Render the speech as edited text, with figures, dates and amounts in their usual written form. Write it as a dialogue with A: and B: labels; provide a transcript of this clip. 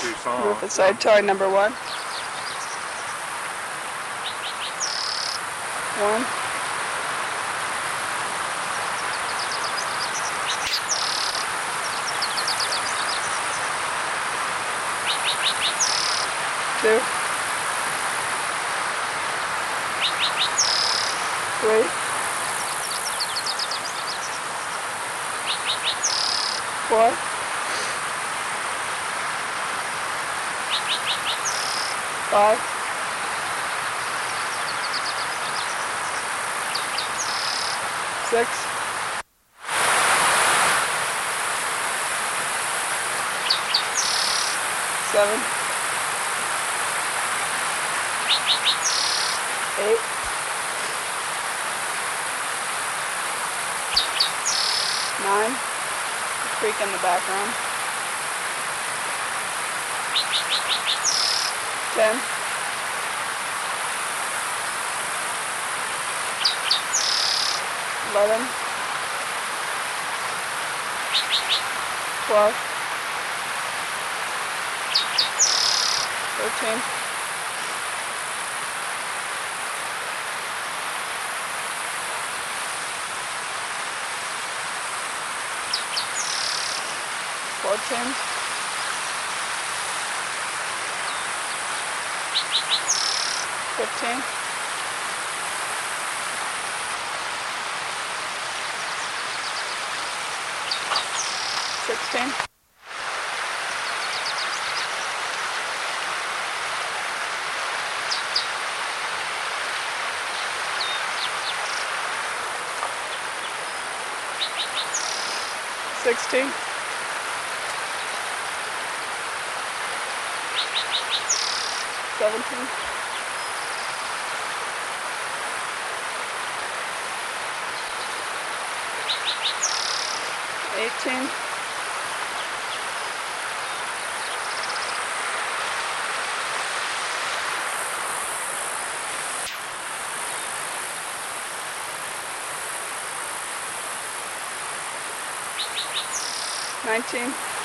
A: two songs.
B: Rufus Side Toy number 1. 1. 2. 3. 4. 5. 6. 7. 8. 9. Creek in the background. 10. 11. 12. 13. 14. 15. 16. 16. 17. 18. 19.